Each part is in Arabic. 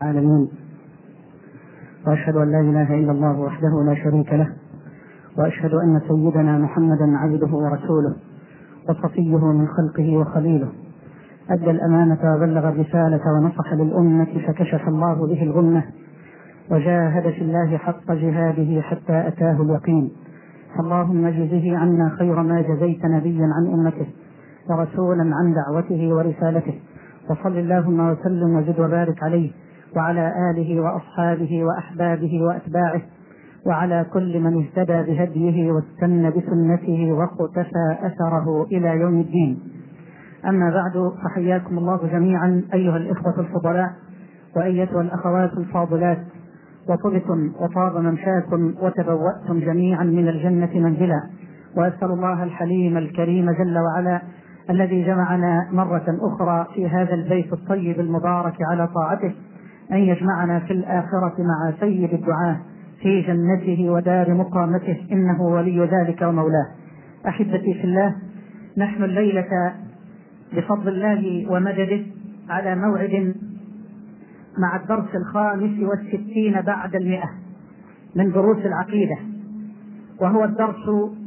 العالمين، وأشهد أن لا إله إلا الله وحده لا شريك له، وأشهد أن سيدنا محمدا عبده ورسوله وصفيه من خلقه وخليله، أدى الأمانة وبلغ الرسالة ونصح للأمة فكشف الله به الغمة، وجاهد في الله حق جهاده حتى أتاه اليقين. اللهم اجزه عنا خير ما جزيت نبيا عن أمته ورسولا عن دعوته ورسالته، وصل اللهم وسلم وزد وبارك عليه وعلى آله وأصحابه وأحبابه وأتباعه وعلى كل من اهتدى بهديه واستنى بسنته واقتفى أثره إلى يوم الدين. أما بعد، فحياكم الله جميعا أيها الإخوة الفضلاء وأيتها الأخوات الفاضلات، وطبتم وطاب ممشاكم وتبوأتم جميعا من الجنة منزلا، وأسأل الله الحليم الكريم جل وعلا الذي جمعنا مرة أخرى في هذا البيت الطيب المبارك على طاعته أن يجمعنا في الآخرة مع سيد الدعاة في جنته ودار مقامته، إنه ولي ذلك ومولاه. أحبتي في الله، نحن الليلة بفضل الله ومدده على موعد مع الدرس 65 بعد 100 من دروس العقيدة، وهو الدرس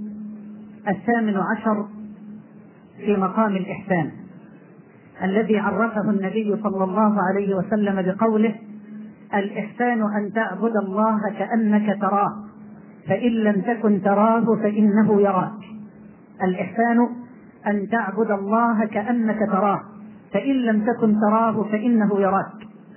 18 في مقام الإحسان الذي عرفه النبي صلى الله عليه وسلم بقوله: الإحسان أن تعبد الله كأنك تراه فإن لم تكن تراه فإنه يراك. الإحسان أن تعبد الله كأنك تراه فإن لم تكن تراه فإنه يراك.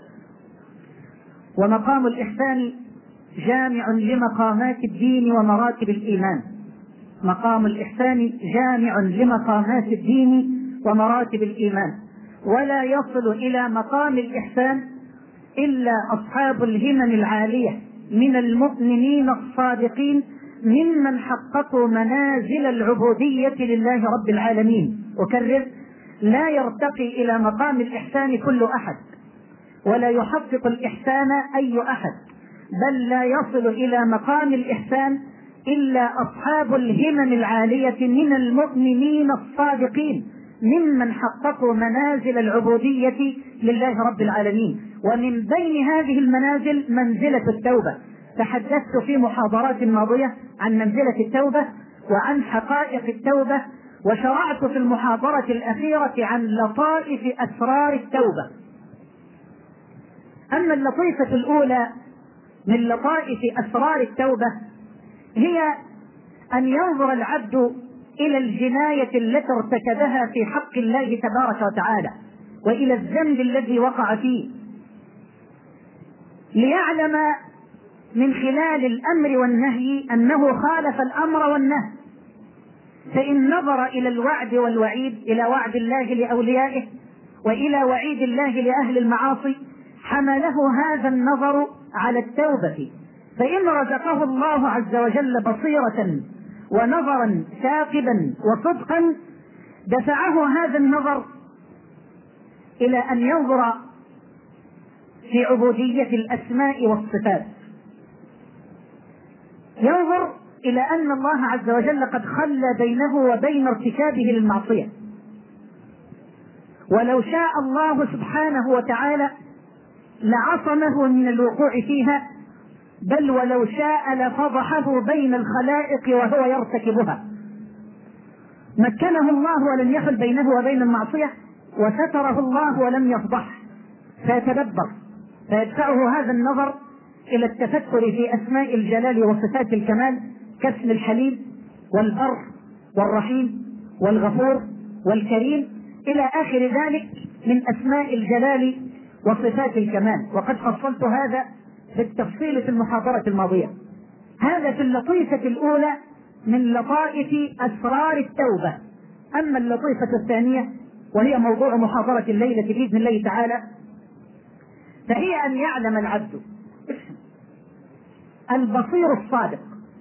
ومقام الإحسان جامع لمقامات الدين ومراتب الإيمان. مقام الإحسان جامع لمقامات الدين ومراتب الإيمان، ولا يصل إلى مقام الإحسان إلا أصحاب الهمم العالية من المؤمنين الصادقين ممن حققوا منازل العبودية لله رب العالمين. أكرر: لا يرتقي إلى مقام الإحسان كل أحد، ولا يحقق الإحسان أي أحد، بل لا يصل إلى مقام الإحسان إلا أصحاب الهمم العالية من المؤمنين الصادقين ممن حققوا منازل العبودية لله رب العالمين. ومن بين هذه المنازل منزلة التوبة. تحدثت في محاضرات ماضية عن منزلة التوبة وعن حقائق التوبة، وشرعت في المحاضرة الأخيرة عن لطائف أسرار التوبة. أما اللطيفة الأولى من لطائف أسرار التوبة هي أن ينظر العبد إلى الجناية التي ارتكبها في حق الله تبارك وتعالى، وإلى الذنب الذي وقع فيه، ليعلم من خلال الأمر والنهي أنه خالف الأمر والنهي. فإن نظر إلى الوعد والوعيد، إلى وعد الله لأوليائه وإلى وعيد الله لأهل المعاصي، حمله هذا النظر على التوبة. فإن رزقه الله عز وجل بصيرة ونظرا ثاقبا وصدقا، دفعه هذا النظر إلى أن ينظر في عبودية الأسماء والصفات، ينظر إلى أن الله عز وجل قد خلى بينه وبين ارتكابه للمعصية، ولو شاء الله سبحانه وتعالى لعصمه من الوقوع فيها، بل ولو شاء لفضحه بين الخلائق وهو يرتكبها. مكنه الله ولم يخل بينه وبين المعصية، وستره الله ولم يفضحه، فيتدبر، فيدفعه هذا النظر إلى التفكر في أسماء الجلال وصفات الكمال، كاسم الحليم والبر والرحيم والغفور والكريم إلى آخر ذلك من أسماء الجلال وصفات الكمال. وقد فصلت هذا بالتفصيل في المحاضرة الماضية. هذا في اللطيفة الأولى من لطائف أسرار التوبة. أما اللطيفة الثانية، وهي موضوع محاضرة الليلة بإذن الله تعالى، فهي أن يعلم العبد البصير الصادق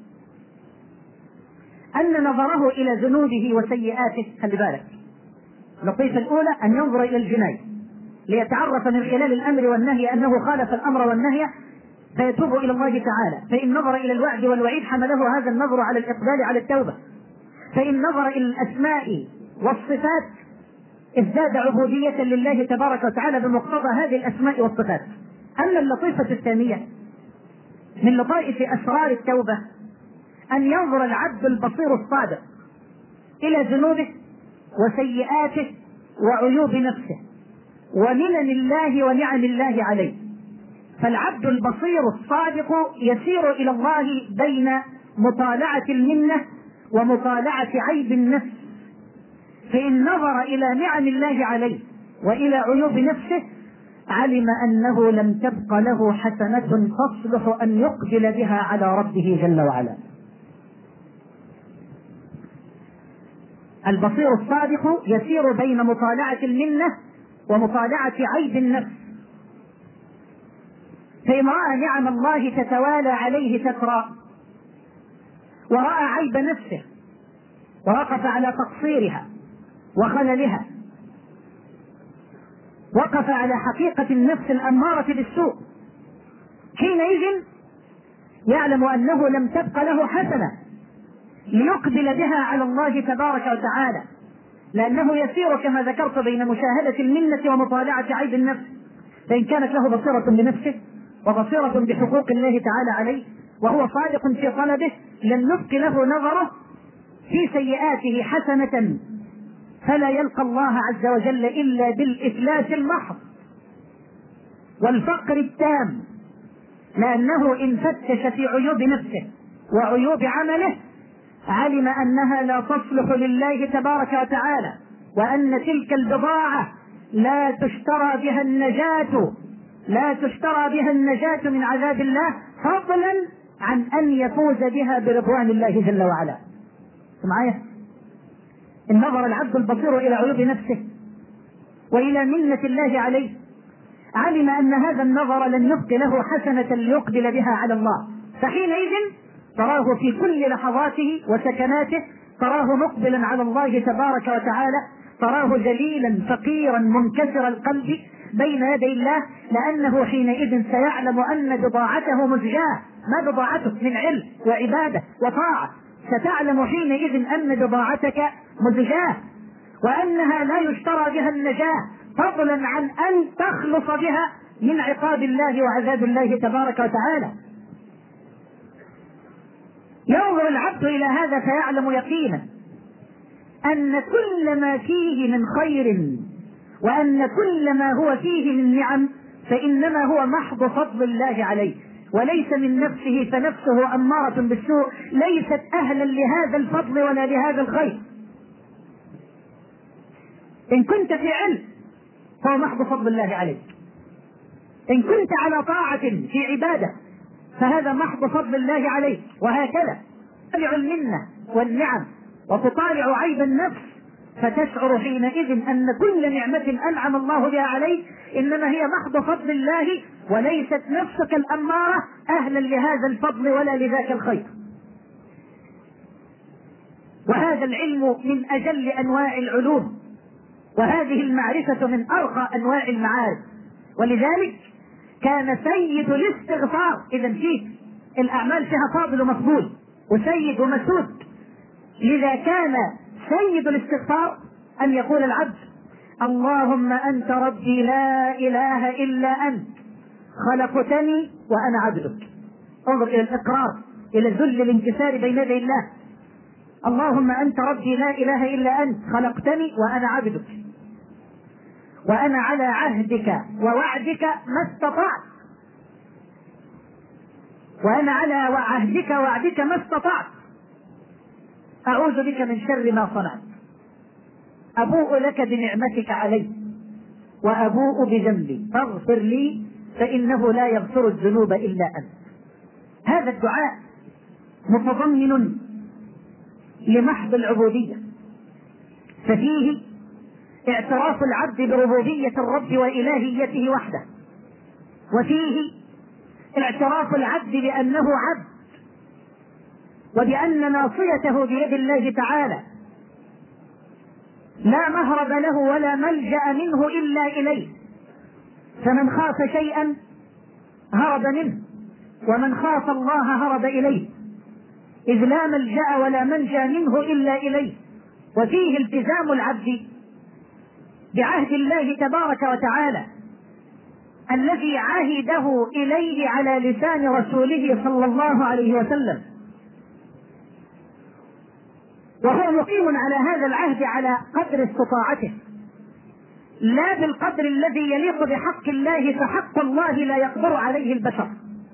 أن نظره إلى ذنوبه وسيئاته، خلي بالك، اللطيفة الأولى أن ينظر إلى الجناية ليتعرف من خلال الأمر والنهي أنه خالف الأمر والنهي فيتوب إلى الله تعالى. فإن نظر إلى الوعد والوعيد حمله هذا النظر على الإقبال على التوبة. فإن نظر إلى الأسماء والصفات ازداد عبودية لله تبارك وتعالى بمقتضى هذه الأسماء والصفات. أما اللطيفة الثانية من لطائف أسرار التوبة أن ينظر العبد البصير الصادق إلى ذنوبه وسيئاته وعيوب نفسه ومنن الله ونعم الله عليه. فالعبد البصير الصادق يسير إلى الله بين مطالعة المنة ومطالعة عيب النفس، فإن نظر إلى نعم الله عليه وإلى عيوب نفسه علم أنه لم تبق له حسنة تصلح أن يقبل بها على ربه جل وعلا. البصير الصادق يسير بين مطالعة المنة ومطالعة عيب النفس، فإن رأى نعم الله تتوالى عليه تترى ورأى عيب نفسه ووقف على تقصيرها وخللها، وقف على حقيقة النفس الأمارة بالسوء، حينئذ يعلم أنه لم تبق له حسنة ليقبل بها على الله تبارك وتعالى، لأنه يسير كما ذكرت بين مشاهدة المنة ومطالعة عيب النفس. فإن كانت له بصيرة بنفسه وبصيرة بحقوق الله تعالى عليه وهو صادق في طلبه لن يبق له نظره في سيئاته حسنة، فلا يلقى الله عز وجل إلا بالإفلاس المحض والفقر التام، لأنه إن فتش في عيوب نفسه وعيوب عمله علم أنها لا تصلح لله تبارك وتعالى، وأن تلك البضاعة لا تشترى بها النجاة من عذاب الله، فضلا عن أن يفوز بها برضوان الله جل وعلا. معايا؟ إن نظر العبد البصير إلى عيوب نفسه وإلى منة الله عليه علم أن هذا النظر لن يبق له حسنة ليقبل بها على الله، فحينئذ تراه في كل لحظاته وسكناته تراه مقبلا على الله تبارك وتعالى، تراه جليلا فقيرا منكسر القلب بين يدي الله، لأنه حينئذ سيعلم أن بضاعته مزجاة، ما بضاعته من علم وعبادة وطاعة، ستعلم حينئذ أن بضاعتك مزجاة وأنها لا يشترى بها النجاة، فضلا عن أن تخلص بها من عقاب الله وعذاب الله تبارك وتعالى. ينظر العبد إلى هذا فيعلم يقينا أن كل ما فيه من خير وأن كل ما هو فيه من نعم فإنما هو محض فضل الله عليه، وليس من نفسه، فنفسه أمارة بالسوء ليست أهلا لهذا الفضل ولا لهذا الخير. إن كنت في علم فهو محض فضل الله عليك، إن كنت على طاعة في عبادة فهذا محض فضل الله عليك، وهكذا تطالع المنة والنعم وتطالع عيب النفس فتشعر حينئذ أن كل نعمة أنعم الله بها عليك إنما هي محض فضل الله، وليست نفسك الأمارة أهلا لهذا الفضل ولا لذاك الخير. وهذا العلم من أجل أنواع العلوم، وهذه المعرفة من أرقى أنواع المعارف، ولذلك كان سيد الاستغفار، إذا فيه الأعمال فيها فاضل ومقبول وسيد ومسود، لذا كان سيد الاستغفار أن يقول العبد: اللهم أنت ربي لا إله إلا أنت خلقتني وأنا عبدك. انظر إلى الإقرار، إلى ذل الانكسار بين يدي الله. اللهم أنت ربي لا إله إلا أنت خلقتني وأنا عبدك، وأنا على عهدك ووعدك ما استطعت، وأنا على عهدك ووعدك ما استطعت، أعوذ بك من شر ما صنعت، أبوء لك بنعمتك علي وأبوء بذنبي فاغفر لي فإنه لا يغفر الذنوب إلا أنت. هذا الدعاء متضمن لمحض العبودية، ففيه اعتراف العبد بربوبية الرب وإلهيته وحده، وفيه اعتراف العبد بأنه عبد وبأن ناصيته بيد الله تعالى، لا مهرب له ولا ملجأ منه إلا إليه، فمن خاف شيئا هرب منه، ومن خاف الله هرب إليه، إذ لا ملجأ ولا منجا منه إلا إليه. وفيه التزام العبد بعهد الله تبارك وتعالى، الذي عهده إليه على لسان رسوله صلى الله عليه وسلم، وهو مقيم على هذا العهد على قدر استطاعته، لا بالقدر الذي يليق بحق الله، فحق الله لا يقدر عليه البشر.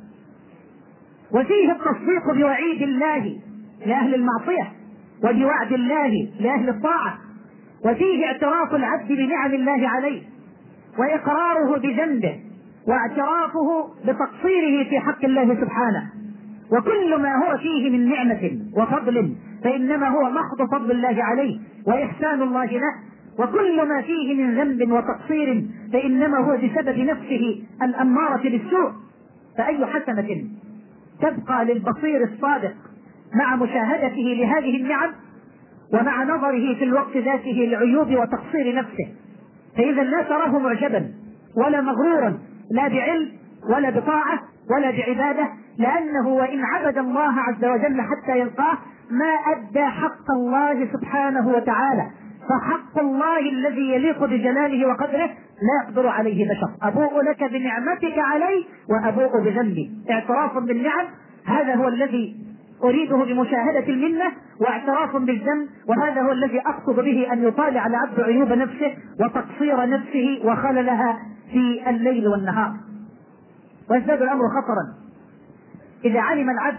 وفيه التصديق بوعيد الله لأهل المعصية، وبوعد الله لأهل الطاعة، وفيه اعتراف العبد بنعم الله عليه، وإقراره بذنبه، واعترافه بتقصيره في حق الله سبحانه. وكل ما هو فيه من نعمة وفضل فإنما هو محض فضل الله عليه وإحسان الله له، وكل ما فيه من ذنب وتقصير فإنما هو بسبب نفسه الأمارة بالسوء. فأي حسنة تبقى للبصير الصادق مع مشاهدته لهذه النعم ومع نظره في الوقت ذاته لعيوب وتقصير نفسه؟ فإذا لا تراه معجبا ولا مغرورا، لا بعلم ولا بطاعة ولا بعبادة، لأنه وإن عبد الله عز وجل حتى يلقاه ما أدى حق الله سبحانه وتعالى. فحق الله الذي يليق بجلاله وقدره لا يقدر عليه بشر. أبوء لك بنعمتك علي وأبوء بذنبي. اعتراف بالنعم هذا هو الذي أريده بمشاهدة المنة، واعتراف بالذنب وهذا هو الذي أقصد به أن يطالع العبد عيوب نفسه وتقصير نفسه وخللها في الليل والنهار. ويزداد الأمر خطرا إذا علم العبد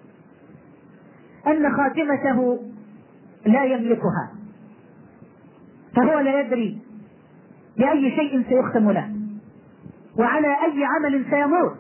أن خاتمته لا يملكها، فهو لا يدري بأي شيء سيختم له وعلى أي عمل سيموت،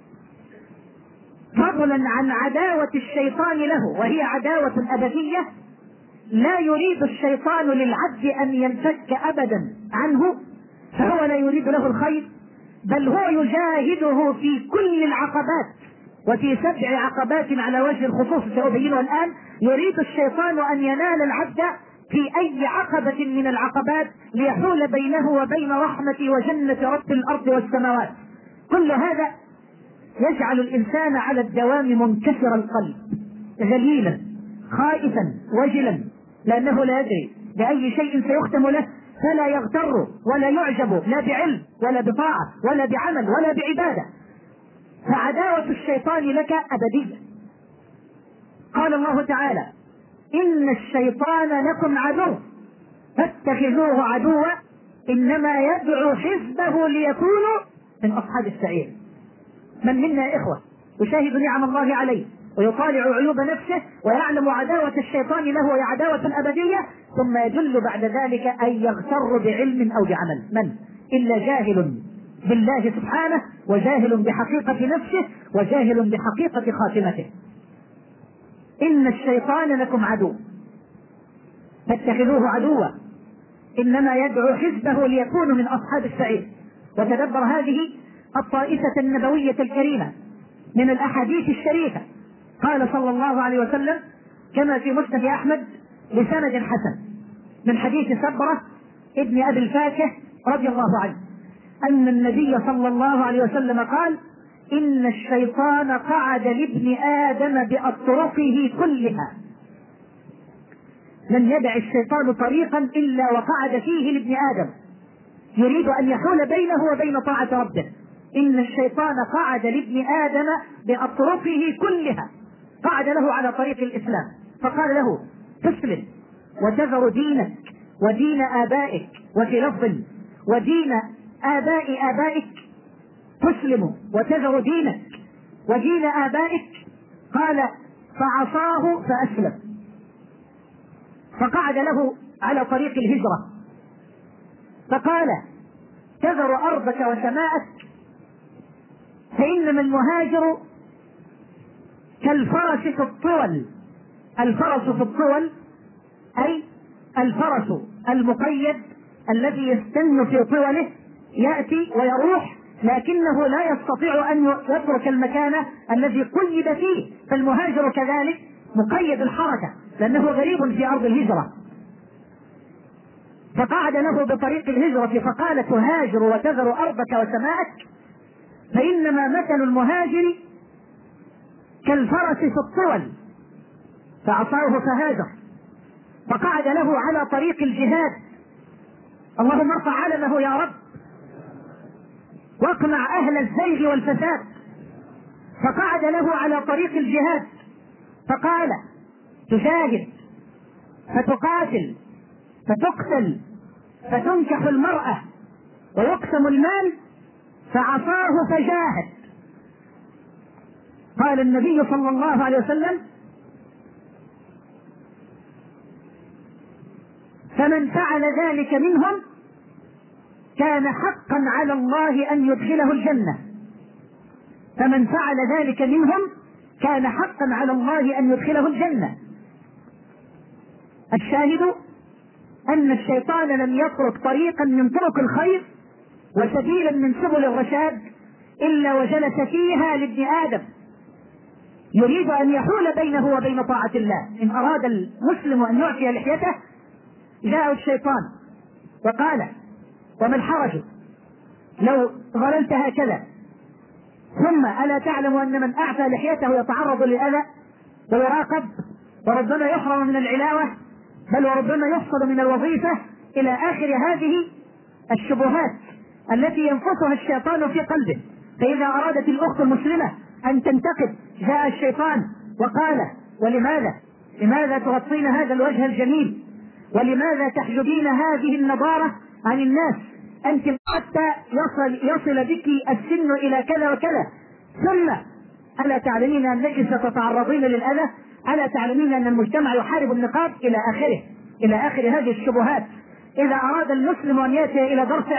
فضلا عن عداوة الشيطان له، وهي عداوة أبدية لا يريد الشيطان للعبد أن ينفك أبدا عنه، فهو لا يريد له الخير، بل هو يجاهده في كل العقبات، وفي 7 عقبات على وجه الخصوص سأبينه الآن. يريد الشيطان أن ينال العبد في أي عقبة من العقبات ليحول بينه وبين رحمة وجنة رب الأرض والسماوات. كل هذا يجعل الإنسان على الدوام منكسر القلب، ذليلا خائفا وجلا، لأنه لا يدري بأي شيء سيختم له، فلا يغتر ولا يعجب لا بعلم ولا بطاعة ولا بعمل ولا بعبادة. فعداوة الشيطان لك أبدية. قال الله تعالى: إن الشيطان لكم عدو فاتخذوه عدوا إنما يدعو حزبه ليكونوا من أصحاب السعير. من منا يا إخوة يشاهد نعم الله عليه ويطالع عيوب نفسه ويعلم عداوة الشيطان له وهي عداوة أبدية، ثم يجل بعد ذلك أن يغتر بعلم أو بعمل؟ من إلا جاهل بالله سبحانه، وجاهل بحقيقة نفسه، وجاهل بحقيقة خاتمته. إن الشيطان لكم عدو فاتخذوه عدوا إنما يدعو حزبه ليكونوا من أصحاب السعير. وتدبر هذه الطائفة النبوية الكريمة من الأحاديث الشريفة. قال صلى الله عليه وسلم كما في مسند أحمد بسند حسن من حديث سبرة ابن أبي الفاكه رضي الله عنه أن النبي صلى الله عليه وسلم قال: إن الشيطان قعد لابن آدم بأطرقه كلها، لم يدع الشيطان طريقا إلا وقعد فيه لابن آدم، يريد أن يحول بينه وبين طاعة ربه. إن الشيطان قعد لابن آدم بأطرقه كلها، قعد له على طريق الإسلام، فقال له: تسلم وتذر دينك ودين آبائك، وفي لفظ ودين آباء آبائك، تسلم وتذر دينك ودين آبائك. قال: فعصاه فأسلم، فقعد له على طريق الهجرة، فقال: تذر أرضك وسماءك، فإنما المهاجر كالفرس في الطول. الفرس في الطول أي الفرس المقيد الذي يستن في طوله، يأتي ويروح لكنه لا يستطيع أن يترك المكان الذي قيد فيه. فالمهاجر كذلك مقيد الحركة لأنه غريب في أرض الهجرة، فقعد له بطريق الهجرة فقال: تهاجر وتذر أرضك وسماءك، فإنما مثل المهاجر كالفرس في الطول، فعصاه فهاجر. فقعد له على طريق الجهاد، اللهم ارفع علمه يا رب، واقنع أهل الزيغ والفساد. فقعد له على طريق الجهاد فقال: تجاهد فتقاتل فتقتل فتنكح المرأة ويقسم المال، فعصاه فجاهد. قال النبي صلى الله عليه وسلم: فمن فعل ذلك منهم كان حقا على الله أن يدخله الجنة. فمن فعل ذلك منهم كان حقا على الله أن يدخله الجنة. الشاهد أن الشيطان لم يترك طريقا من طرق الخير وسبيلا من سبل الرشاد إلا وجلس فيها لابن آدم يريد أن يحول بينه وبين طاعة الله. إن أراد المسلم أن يعفي لحيته جاء الشيطان وقال: وما الحرج لو ظللت هكذا؟ ثم ألا تعلم أن من أعفى لحيته يتعرض للأذى ويراقب وربما يحرم من العلاوة بل وربما يفصل من الوظيفة إلى آخر هذه الشبهات التي ينفثها الشيطان في قلبه. فإذا أرادت الأخت المسلمة أن تنتقد جاء الشيطان وقال: لماذا تغطين هذا الوجه الجميل؟ ولماذا تحجبين هذه النضارة عن الناس؟ أنت حتى يصل بك السن إلى كذا وكذا. ثم ألا تعلمين أنك ستتعرضين للأذى؟ ألا تعلمين أن المجتمع يحارب النقاب؟ إلى آخر هذه الشبهات. إذا أراد المسلم أن يأتي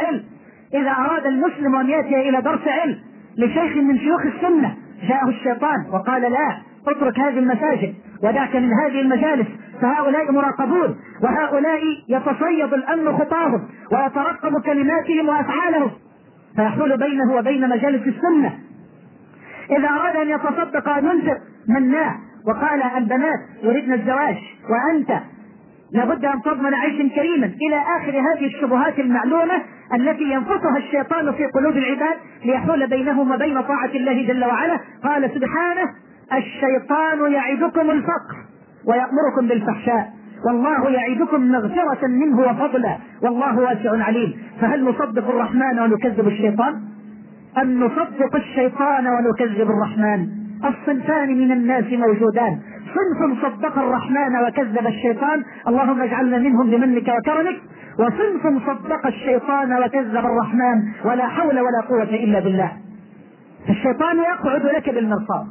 إلى درس علم لشيخ من شيوخ السنة جاءه الشيطان وقال: لا، اترك هذه المساجد ودعك من هذه المجالس، فهؤلاء مراقبون وهؤلاء يتصيد الأمن خطاهم ويترقب كلماتهم وأفعالهم، فيحول بينه وبين مجالس السنة. إذا أراد أن يتصدق أن ينفق مناه وقال: البنات يريدن الزواج وأنت لابد أن تضمن عيش كريما، إلى آخر هذه الشبهات المعلومة التي ينفثها الشيطان في قلوب العباد ليحول بينهم وبين طاعة الله جل وعلا. قال سبحانه: الشيطان يعدكم الفقر ويأمركم بالفحشاء والله يعدكم مغفرة منه وفضلا والله واسع عليم. فهل نصدق الرحمن ونكذب الشيطان أم نصدق الشيطان ونكذب الرحمن؟ الصنفان من الناس موجودان، صنف صدق الرحمن وكذب الشيطان، اللهم اجعلنا منهم بمنك وكرمك، وصنف صدق الشيطان وكذب الرحمن ولا حول ولا قوة إلا بالله. الشيطان يقعد لك بالمرصاد،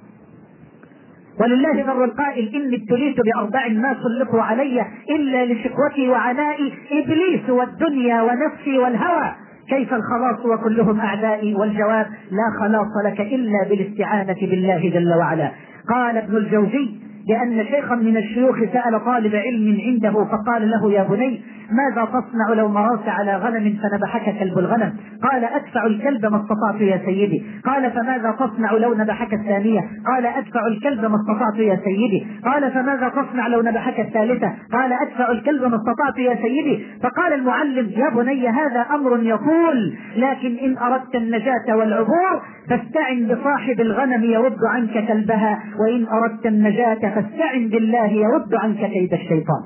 ولله ذر القائل: إني ابتليت بأربع ما سلطوا علي إلا لشقوتي وعنائي إبليس والدنيا ونفسي والهوى، كيف الخلاص وكلهم أعدائي؟ والجواب: لا خلاص لك إلا بالاستعانة بالله جل وعلا. قال ابن الجوزي لأن شيخا من الشيوخ سأل طالب علم عنده فقال له: يا بني، ماذا تصنع لو مررت على غنم فنبحك كلب الغنم؟ قال: أدفع الكلب ما استطعت يا سيدي. قال: فماذا تصنع لو نبحك الثانية؟ قال: أدفع الكلب ما استطعت يا سيدي. قال: فماذا تصنع لو نبحك الثالثة؟ قال: أدفع الكلب ما استطعت يا سيدي. فقال المعلم: يا بني، هذا أمر يطول، لكن إن أردت النجاة والعبور فاستعن بصاحب الغنم يرد عنك كلبها، وإن أردت النجاة فاستعن بالله يرد عنك كيد الشيطان.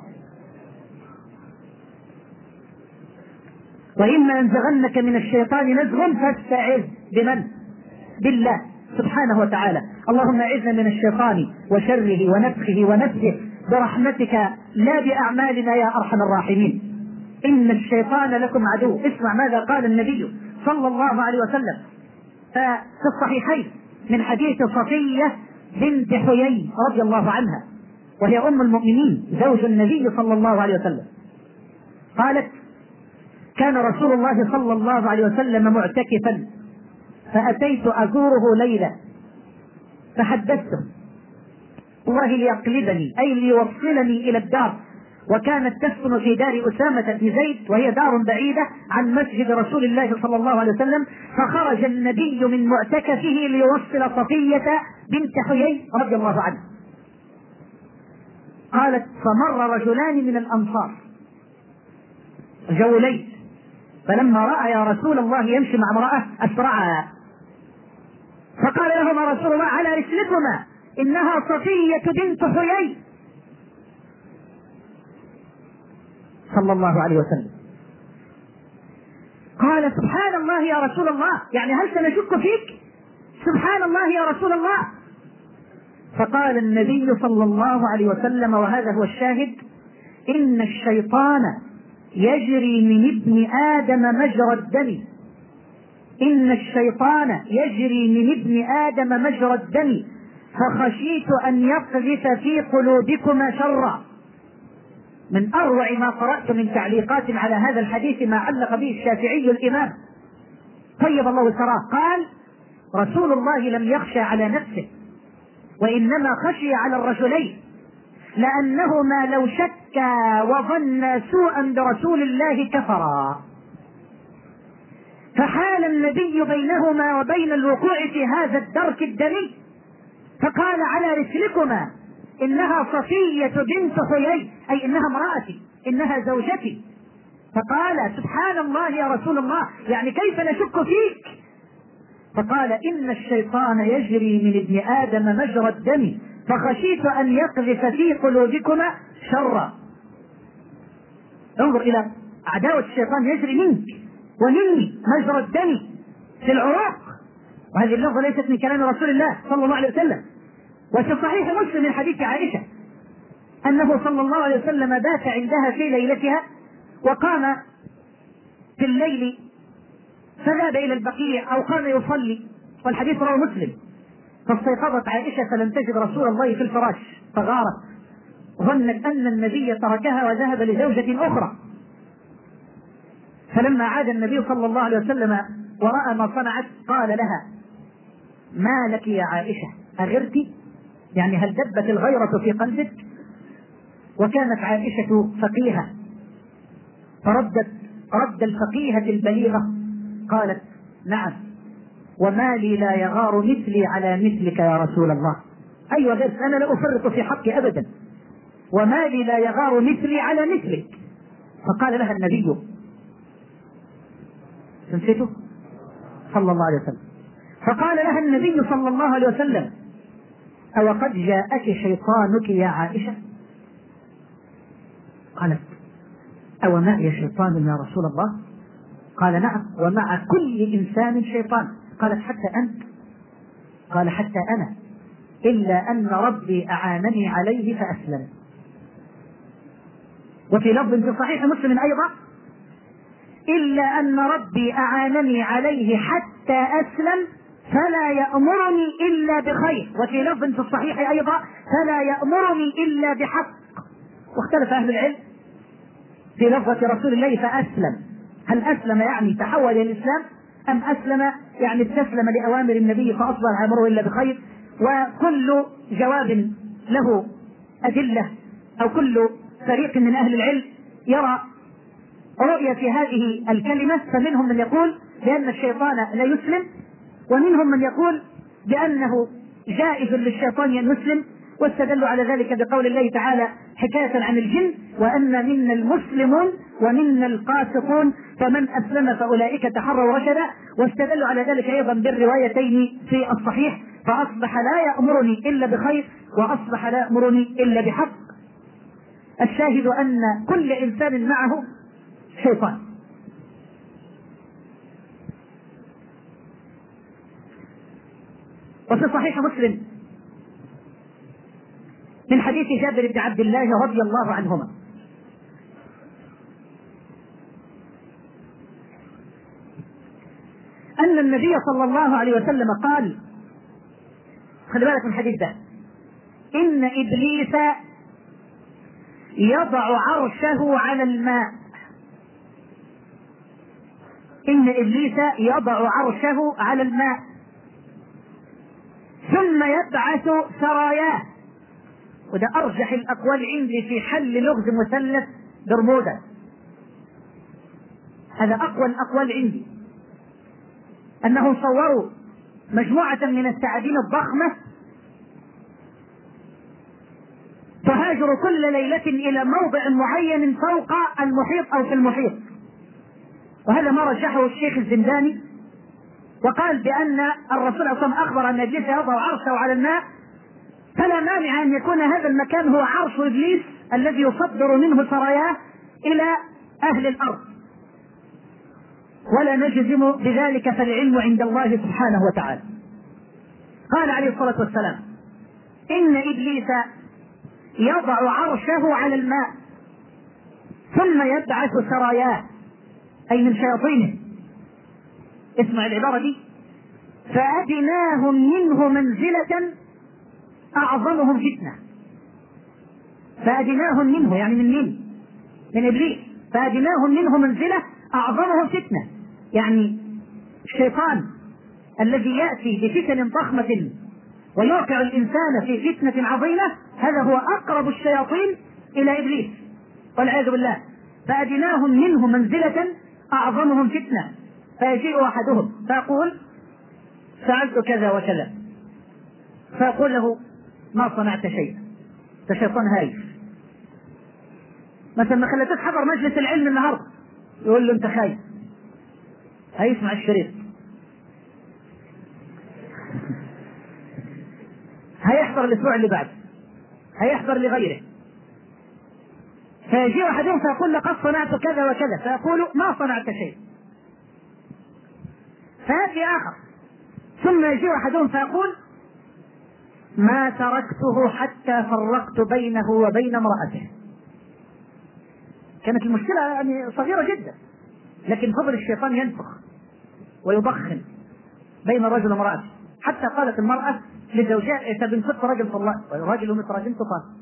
وإما ينزغنك من الشيطان نزغ فاستعذ بمن؟ بالله سبحانه وتعالى. اللهم أعذنا من الشيطان وشره ونفخه ونفسه برحمتك لا بأعمالنا يا أرحم الراحمين. إن الشيطان لكم عدو. اسمع ماذا قال النبي صلى الله عليه وسلم في الصحيحين من حديث صفية بنت حيي رضي الله عنها، وهي أم المؤمنين زوج النبي صلى الله عليه وسلم. قالت: كان رسول الله صلى الله عليه وسلم معتكفا فأتيت أزوره ليلة فحدثته والله ليقلبني أي ليوصلني إلى الدار، وكانت تسكن في دار أسامة بن زيد وهي دار بعيدة عن مسجد رسول الله صلى الله عليه وسلم. فخرج النبي من معتكفه ليوصل صفية بنت حيي رضي الله عنها. قالت: فمر رجلان من الأنصار جولين، فلما رأى يا رسول الله يمشي مع امرأة أسرعا، فقال لهما رسول الله: على رسلكما إنها صفية بنت حيي صلى الله عليه وسلم. قال سبحان الله يا رسول الله، يعني هل سنشك فيك؟ سبحان الله يا رسول الله. فقال النبي صلى الله عليه وسلم، وهذا هو الشاهد: إن الشيطان يجري من ابن آدم مجرى الدم، إن الشيطان يجري من ابن آدم مجرى الدم، فخشيت أن يقذف في قلوبكما شرا. من أروع ما قرأت من تعليقات على هذا الحديث ما علق به الشافعي الإمام طيب الله ثراه، قال: رسول الله لم يخشى على نفسه، وإنما خشي على الرجلين، لأنهما لو شكا وظن سوءا برسول الله كفرا، فحال النبي بينهما وبين الوقوع في هذا الدرك الدني، فقال: على رسلكما، إنها صفية بنت حيي، أي إنها امرأتي، إنها زوجتي. فقال: سبحان الله يا رسول الله، يعني كيف نشك فيك؟ فقال: إن الشيطان يجري من ابن آدم مجرى الدم، فخشيت أن يقذف في قلوبكما شرا. انظر إلى عداوة الشيطان، يجري منك ومني مجرى الدم في العروق، وهذه اللفظة ليست من كلام رسول الله صلى الله عليه وسلم. وفي صحيح مسلم من حديث عائشة أنه صلى الله عليه وسلم بات عندها في ليلتها، وقام في الليل فذهب إلى البقيع أو قام يصلي، والحديث رواه مسلم. فاستيقظت عائشة فلم تجد رسول الله في الفراش، فغارت، ظنت أن النبي تركها وذهب لزوجة أخرى. فلما عاد النبي صلى الله عليه وسلم ورأى ما صنعت قال لها: ما لك يا عائشة، أغرت؟ يعني هل دبت الغيرة في قلبك؟ وكانت عائشة فقيهة، رد الفقيهة البليغة، قالت: نعم، وما لي لا يغار مثلي على مثلك يا رسول الله. أيوة، بس أنا لا أفرط في حقي أبدا، وما لي لا يغار مثلي على مثلك. فقال لها النبي، نسيته صلى الله عليه وسلم، فقال لها النبي صلى الله عليه وسلم: أو قد جاءك شيطانك يا عائشة؟ قالت: أو معي شيطان يا رسول الله؟ قال: نعم، ومع كل إنسان شيطان. قالت: حتى أنت؟ قال: حتى أنا، إلا أن ربي أعانني عليه فأسلم. وفي لفظ في صحيح مسلم أيضا: إلا أن ربي أعانني عليه حتى أسلم فلا يأمرني إلا بخير. وفي لفظ في الصحيح أيضا: فلا يأمرني إلا بحق. واختلف أهل العلم في لفظة رسول الله فأسلم، هل أسلم يعني تحول إلى الإسلام، أم أسلم يعني استسلم لأوامر النبي فأصبح أمره إلا بخير؟ وكل جواب له أدلة، أو كل فريق من أهل العلم يرى رؤية في هذه الكلمة. فمنهم من يقول بأن الشيطان لا يسلم، ومنهم من يقول بأنه جائز للشيطان أن يسلم، واستدلوا على ذلك بقول الله تعالى حكاية عن الجن: وأن منا المسلمون ومنا القاسطون فمن أسلم فأولئك تحروا رشدا. واستدلوا على ذلك أيضا بالروايتين في الصحيح: فأصبح لا يأمرني إلا بخير، وأصبح لا يأمرني إلا بحق. الشاهد أن كل إنسان معه شيطان. وفي صحيح مسلم من حديث جابر بن عبد الله رضي الله عنهما أن النبي صلى الله عليه وسلم قال، خلي بالك من الحديث ده: إن إبليس يضع عرشه على الماء، إن إبليس يضع عرشه على الماء ثم يبعث سراياه. وده أرجح الأقوال عندي في حل لغز مثلث برمودا، هذا أقوى الأقوال عندي، أنهم صوروا مجموعة من الثعابين الضخمة تهاجر كل ليلة إلى موضع معين فوق المحيط أو في المحيط. وهذا ما رجحه الشيخ الزنداني، وقال بأن الرسول صلى الله عليه وسلم أخبر أن إبليس يضع عرشه على الماء، فلا مانع أن يكون هذا المكان هو عرش إبليس الذي يصدر منه سراياه إلى أهل الأرض. ولا نجزم بذلك، فالعلم عند الله سبحانه وتعالى. قال عليه الصلاة والسلام: إن إبليس يضع عرشه على الماء ثم يبعث سراياه، أي من شياطينه، اسمع العبارة دي: فأدناهم منه منزلة أعظمهم فتنة. فأدناهم منه يعني من مين؟ من إبليس. فأدناهم منه منزلة أعظمهم فتنة، يعني الشيطان الذي يأتي بفتن ضخمة ويوقع الإنسان في فتنة عظيمة، هذا هو أقرب الشياطين إلى إبليس والعياذ بالله. فأدناهم منه منزلة أعظمهم فتنة، فيجيء أحدهم فيقول: فعلت كذا وكذا، فيقول له: ما صنعت شيئا. فالشيطان هايف، مثلا ما خليتك حضر مجلس العلم النهارده، يقول له: انت خايف. هيسمع الشريط، هيحضر الاسبوع اللي بعده، هيحضر لغيره، فيجيء احدهم فيقول: لقد صنعت كذا وكذا، فيقول: ما صنعت شيء. فياتي اخر ثم يجيء احدهم فيقول: ما تركته حتى فرقت بينه وبين امرأته. كانت المشكلة يعني صغيرة جدا، لكن فضل الشيطان ينفخ ويضخم بين الرجل وامرأته، حتى قالت المرأة لزوجها: إذا بنفق رجل طلاق، والراجل مثل رجل طلاق.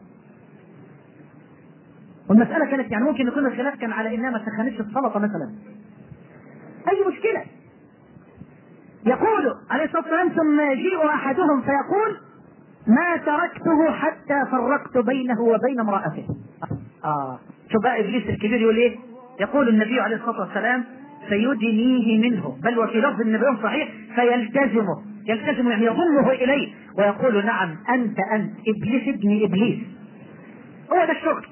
والمسألة كانت يعني ممكن يكون الخلاف كان على إنها ما سخنتش السلطة مثلا، أي مشكلة. يقول عليه الصلاة والسلام: ثم يجيء أحدهم فيقول: ما تركته حتى فرقت بينه وبين امرأته. شوف بقى إبليس الكبير يقول إيه؟ يقول النبي عليه الصلاة والسلام: فيدنيه منه، بل وفي لفظ النبي صحيح: فيلتزمه. يلتزم يعني يضمه إليه ويقول: نعم أنت إبليس ابن إبليس. هو ده الشغل.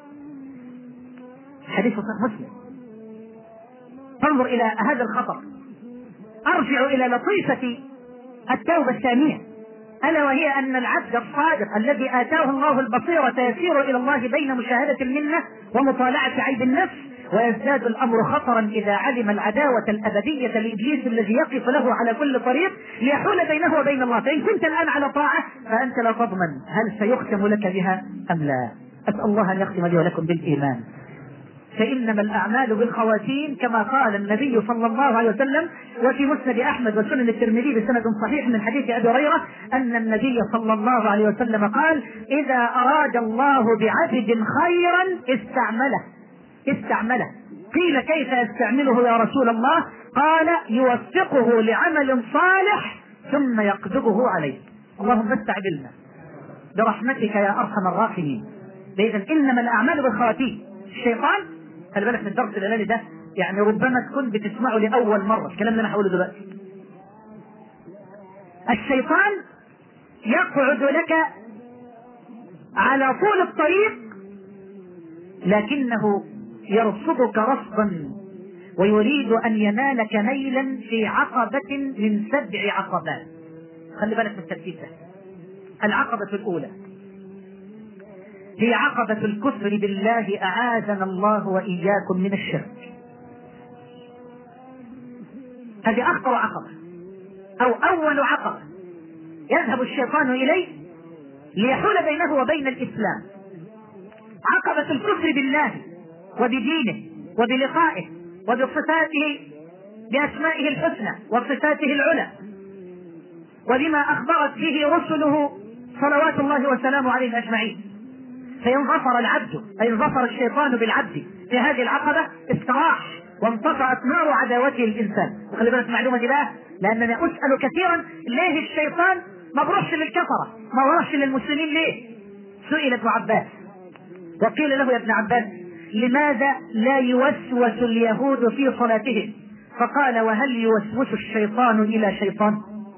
حديث صحيح مسلم. فانظر إلى هذا الخطر. أرجع إلى لطيفة التوبة الثانية، ألا وهي أن العبد الصادق الذي آتاه الله البصيرة يسير إلى الله بين مشاهدة المنة ومطالعة عيب النفس، ويزداد الأمر خطرا إذا علم العداوة الأبدية لإبليس الذي يقف له على كل طريق ليحول بينه وبين الله. فإن كنت الآن على طاعة فأنت لا تضمن هل سيختم لك بها أم لا. أسأل الله أن يختم لي ولكم بالإيمان. فإنما الأعمال بالخواتيم كما قال النبي صلى الله عليه وسلم، وفي مسند أحمد وسنن الترمذي بسند صحيح من حديث أبي هريرة أن النبي صلى الله عليه وسلم قال: إذا أراد الله بعبد خيرا استعمله. قيل: كيف يستعمله يا رسول الله؟ قال: يوفقه لعمل صالح ثم يقبضه عليه. اللهم استعملنا برحمتك يا أرحم الراحمين. إذن إنما الأعمال بالخواتيم. الشيطان، خلي بالك من الدرس الليلي ده، يعني ربما تكون بتسمعه لأول مرة الكلام اللي أنا هقوله دلوقتي. الشيطان يقعد لك على طول الطريق، لكنه يرصدك رصدا ويريد أن ينالك نيلا في عقبة من 7 عقبات. خلي بالك من الترتيب ده. العقبة الأولى هي عقبة الكفر بالله، أعاذنا الله وإياكم من الشرك. هذه أخطر عقبة أو أول عقبة يذهب الشيطان إليه ليحول بينه وبين الإسلام. عقبة الكفر بالله وبدينه وبلقائه وبصفاته، بأسمائه الحسنى وصفاته العلى، وبما أخبرت به رسله صلوات الله وسلامه عليه أجمعين. فإن ظفر العبد، أي ظفر الشيطان بالعبد في هذه العقبة، استراح وانطفأت نار عداوته الإنسان. وخلي بالك معلومة دي بقى، لأنني أسأل كثيرا: ليه الشيطان ما بروحش للكفرة، ما بروحش للمسلمين ليه؟ سئل ابن عباس وقيل له: يا ابن عباس، لماذا لا يوسوس اليهود في صلاتهم؟ فقال: وهل يوسوس الشيطان إلى شيطان؟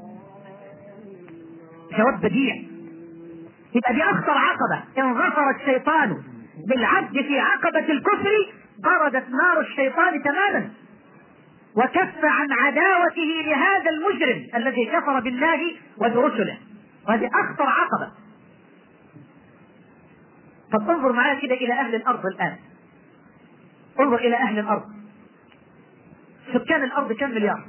جواب بديع. يبقى دي أخطر عقبة. إن ظفر الشيطان بالعبد في عقبة الكفر، بردت نار الشيطان تماما وكف عن عداوته لهذا المجرم الذي كفر بالله وبرسله. وهذه أخطر عقبة. فانظر معايا كده إلى أهل الأرض الآن. انظر إلى أهل الأرض. سكان الأرض كم مليار؟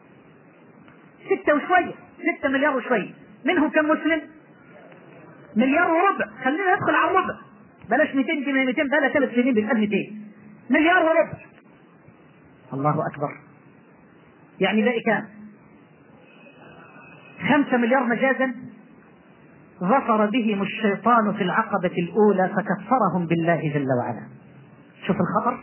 6 وشوية، 6 مليار وشوية. منهم كم مسلم؟ 1.25 مليار. خلينا ندخل على الربع، بلاش 200 جنيه، 200 بقى 3 سنين بيبقى 200. 1.25 مليار. الله أكبر. يعني باقي كام؟ 5 مليار مجازا. ظفر بهم الشيطان في العقبة الأولى فكفرهم بالله جل وعلا. شوف الخطر.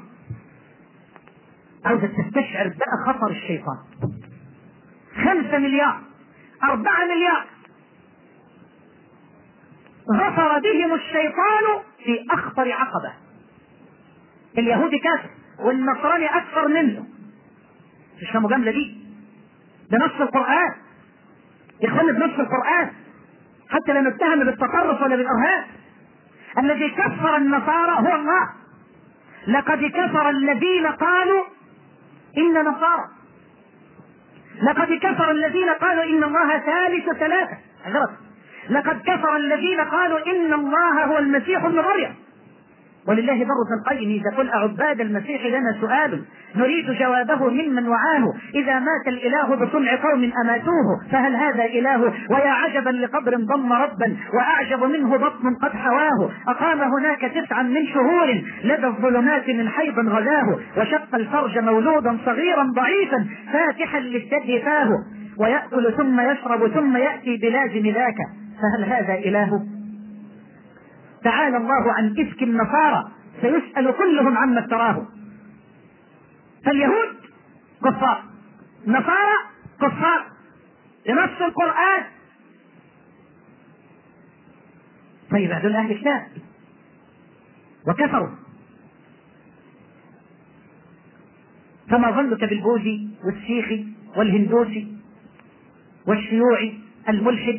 عاوزة تستشعر بقى خطر الشيطان. 5 مليار، 4 مليار ظفر بهم الشيطان في أخطر عقبة. اليهودي كافر والنصراني أكثر منه. مش المجاملة دي، ده نص القرآن يخلد نص القرآن، حتى لا نتهم بالتطرف ولا بالإرهاب. الذي كفر النصارى هو الله. لقد كفر الذين قالوا إن نصارى، لقد كفر الذين قالوا إن الله ثالث ثلاثة. لقد كفر الذين قالوا إن الله هو المسيح ابن مريم. ولله در ابن القيم إذا قل أعباد المسيح لنا سؤال نريد جوابه ممن وعاه، إذا مات الإله بصنع قوم أماتوه فهل هذا إله؟ ويا عجبا لقبر ضم ربا وأعجب منه بطن قد حواه، أقام هناك 9 من شهور لدى الظلمات من حيض غداه، وشق الفرج مولودا صغيرا ضعيفا فاتحا للثدي فاه، ويأكل ثم يشرب ثم يأتي بلازم ذاك فهل هذا إله؟ تعالى الله عن إفك النصارى سيسأل كلهم عما افتراه. فاليهود كفار، النصارى كفار بنص القرآن. طيب هذول أهل الكتاب وكفروا، فما ظنك بالبوذي والسيخي والهندوسي والشيوعي الملحد؟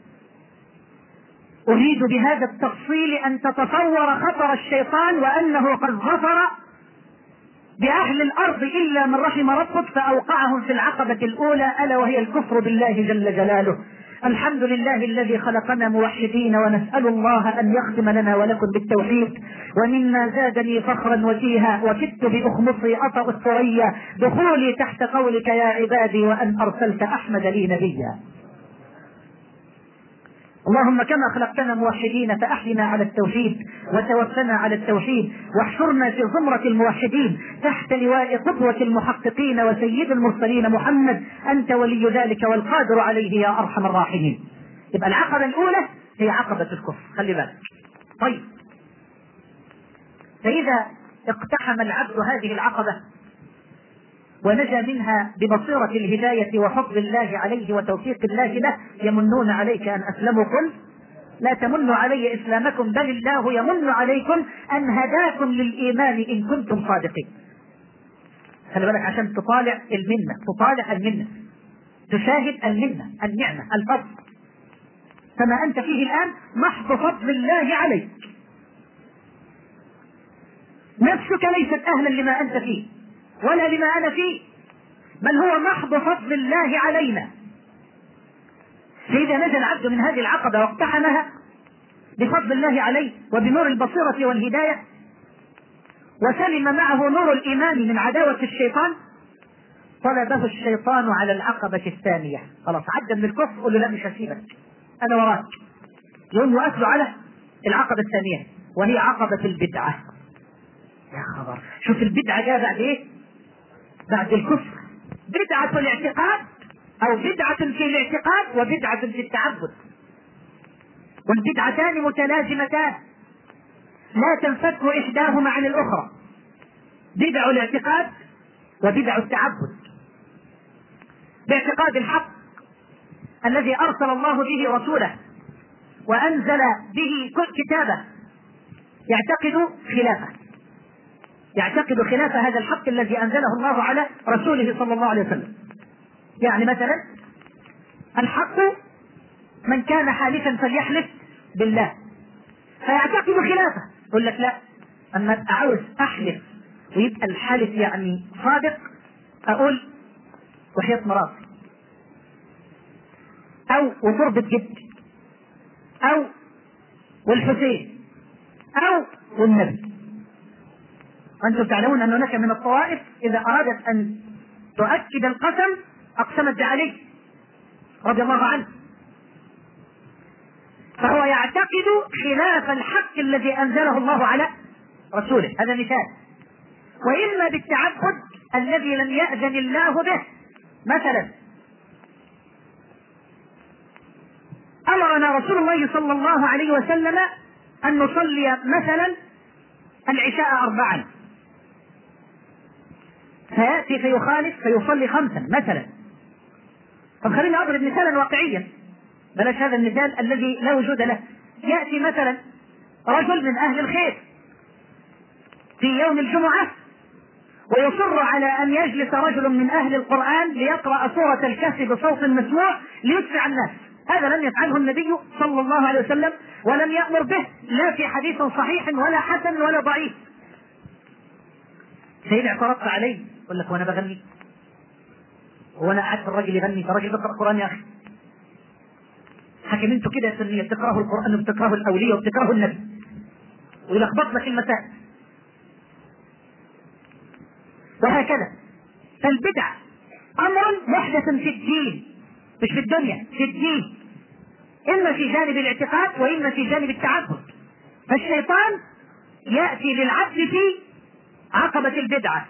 أريد بهذا التفصيل أن تتصور خطر الشيطان وأنه قد ظفر بأهل الأرض إلا من رحم ربك فأوقعهم في العقبة الأولى، ألا وهي الكفر بالله جل جلاله. الحمد لله الذي خلقنا موحدين، ونسأل الله أن يختم لنا ولكم بالتوحيد. ومما زادني فخرا وفيها وكدت بأخمصي أطأ الثريا دخولي تحت قولك يا عبادي وأن أرسلت أحمد لي نبيا. اللهم كما خلقتنا موحدين فأحينا على التوحيد وتوفنا على التوحيد، واحشرنا في زمرة الموحدين تحت لواء قدوة المحققين وسيد المرسلين محمد. أنت ولي ذلك والقادر عليه يا أرحم الراحمين. يبقى العقبة الأولى هي عقبة الكفر، خلي بالك. طيب، فإذا اقتحم العبد هذه العقبة ونجا منها ببصيرة الهداية وفضل الله عليه وتوفيق الله له، يمنون عليك أن أسلموا، قل لا تمنوا علي إسلامكم بل الله يمن عليكم أن هداكم للإيمان إن كنتم صادقين. خلي بالك عشان تطالع المنة، تطالع المنة، تشاهد المنة، النعمة، الفضل. فما أنت فيه الآن محض فضل الله عليك، نفسك ليست أهلا لما أنت فيه ولا لما أنا فيه، بل هو محض فضل الله علينا. فإذا نجا العبد من هذه العقبة واقتحمها بفضل الله عليه وبنور البصيرة والهداية، وسلم معه نور الإيمان من عداوة الشيطان، طلبه الشيطان على العقبة الثانية. خلاص عدى من الكفر، قل له لا مش هسيبك أنا وراك. يوم وأكله على العقبة الثانية وهي عقبة البدعة. يا خبر، شوف البدعة جاء بعد إيه؟ بعد الكفر. بدعة الاعتقاد أو بدعة في الاعتقاد وبدعة في التعبد، والبدعتان متلازمتان لا تنفك إحداهما عن الأخرى، بدع الاعتقاد وبدع التعبد. باعتقاد الحق الذي أرسل الله به رسوله وأنزل به كل كتابه، يعتقد خلاف هذا الحق الذي أنزله الله على رسوله صلى الله عليه وسلم. يعني مثلا الحق من كان حالفا فليحلف بالله، فيعتقد خلافه. يقول لك لا، أما أعوز أحلف ويبقى الحالف يعني صادق، أقول وحياة مراتي أو وتربة جدي أو والحسين أو والنبي. أنتم تعلمون أن هناك من الطوائف إذا أرادت أن تؤكد القسم أقسمت بعلي رضي الله عنه، فهو يعتقد خلاف الحق الذي أنزله الله على رسوله. هذا مثال. وإما بالتعبد الذي لم يأذن الله به. مثلا أمرنا رسول الله صلى الله عليه وسلم أن نصلي مثلا العشاء 4، فيأتي فيخالف فيصلي 5 مثلا. طب خلينا أضرب مثالا واقعيا، بلاش هذا المثال الذي لا وجود له. يأتي مثلا رجل من أهل الخير في يوم الجمعة ويصر على أن يجلس رجل من أهل القرآن ليقرأ سورة الكهف بصوت مسموع ليسمع الناس. هذا لم يفعله النبي صلى الله عليه وسلم ولم يأمر به، لا في حديث صحيح ولا حسن ولا ضعيف. فإذا اعترضت عليه يقول لك وانا بغني، وانا قعدت الراجل يغني، فالراجل بيقرأ قرآن يا أخي. حكم انتوا كده سنية بتكرهوا القرآن وبتكرهوا الأولياء وبتكرهوا النبي، ويلخبط لك المسائل. وهكذا فالبدع أمر محدث في الدين، مش في الدنيا، في الدين، إما في جانب الاعتقاد وإما في جانب التعبد. فالشيطان يأتي للعبد في عقبة البدعة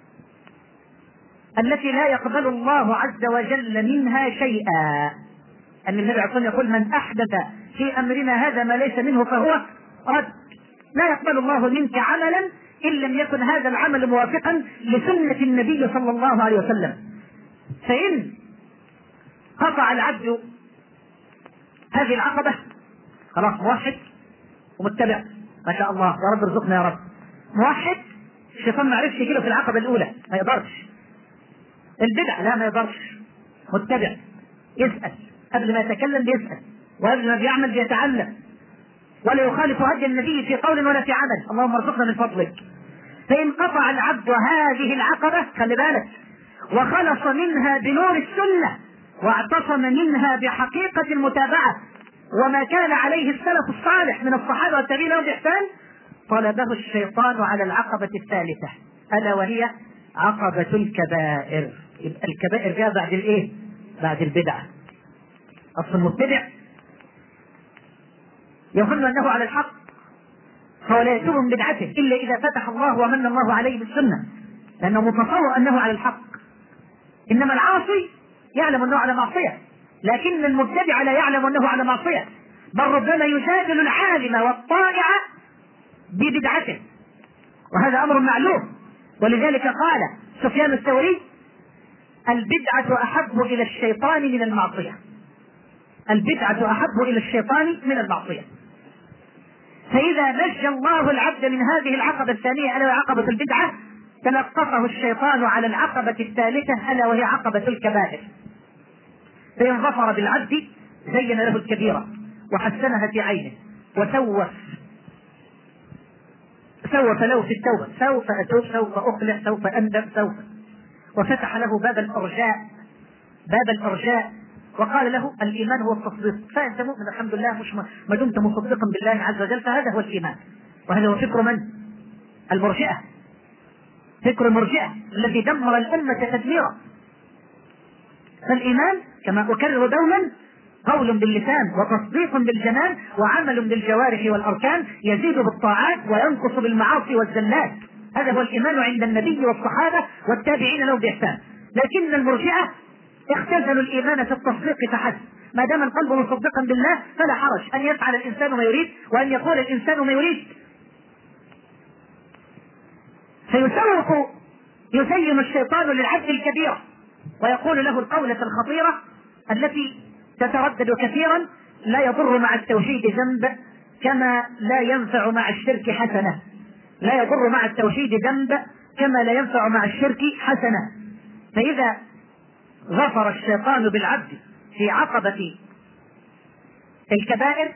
التي لا يقبل الله عز وجل منها شيئا. أن النبي عليه الصلاة والسلام يقول من أحدث في أمرنا هذا ما ليس منه فهو رد. لا يقبل الله منك عملا إن لم يكن هذا العمل موافقا لسنة النبي صلى الله عليه وسلم. فإن قطع العبد هذه العقبة خلاص موحد ومتبع، ما شاء الله يا رب ارزقنا يا رب. موحد الشيطان ما عرفش يجيله في العقبة الأولى، ما يقدرش. البدع لا ما يقدرش. متبع يسأل قبل ما يتكلم، بيسأل، وقبل ما بيعمل بيتعلم، ولا يخالف هدي النبي في قول ولا في عمل. اللهم ارزقنا من فضلك. فإن قطع العبد هذه العقبة خلي بالك، وخلص منها بنور السنة واعتصم منها بحقيقة المتابعة وما كان عليه السلف الصالح من الصحابة والتابعين لهم بإحسان، طلبه الشيطان على العقبة الثالثة ألا وهي عقبة الكبائر. يبقى الكبائر جاء بعد الايه؟ بعد البدعة. أصل المبتدع يظن أنه على الحق فهو لا يتوب من بدعته إلا إذا فتح الله ومن الله عليه بالسنة، لأنه متصور أنه على الحق. إنما العاصي يعلم أنه على معصية، لكن المبتدع لا يعلم أنه على معصية، بل ربما يجادل العالم والطائع ببدعته، وهذا أمر معلوم. ولذلك قال سفيان الثوري البدعة أحب إلى الشيطان من المعصية. البدعة أحب إلى الشيطان من المعصية. فإذا نجى الله العبد من هذه العقبة الثانية ألا وهي عقبة البدعة، تلقفه الشيطان على العقبة الثالثة ألا وهي عقبة الكبائر. فإن ظفر بالعبد زين له الكبيرة وحسنها في عينه سوف له في التوبة، سوف أتوب، سوف أخلع، سوف أندم، سوف، وفتح له باب الإرجاء وقال له الإيمان هو التصديق. فأنت مؤمن الحمد لله، مش ما دمت مصدقا بالله عز وجل، فهذا هو الإيمان. وهذا هو فكر من؟ المرجئة. فكر المرجئة الذي دمر الأمة تدميرا. فالإيمان كما أكرر دوما قول باللسان وتصديق بالجنان وعمل بالجوارح والأركان، يزيد بالطاعات وينقص بالمعاصي والزلات. هذا هو الإيمان عند النبي والصحابة والتابعين له بإحسان. لكن المرجئة اختزلوا الإيمان في التصديق فحسب. ما دام القلب مصدقا بالله فلا حرج أن يفعل الإنسان ما يريد وأن يقول الإنسان ما يريد. يزين الشيطان للعبد الكبير ويقول له القولة الخطيرة التي تتردد كثيرا: لا يضر مع التوحيد ذنب كما لا ينفع مع الشرك حسنة. لا يضر مع التوحيد ذنب كما لا ينفع مع الشرك حسنة. فإذا ظفر الشيطان بالعبد في عقبة الكبائر